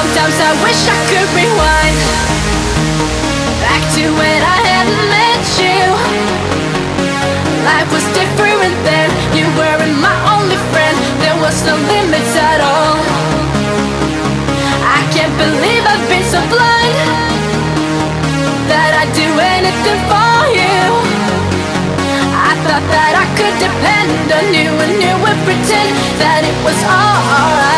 Sometimes I wish I could rewind back to when I hadn't met you. Life was different then. You weren't my only friend. There was no limits at all. I can't believe I've been so blind that I'd do anything for you. I thought that I could depend on you, and you would pretend that it was alright.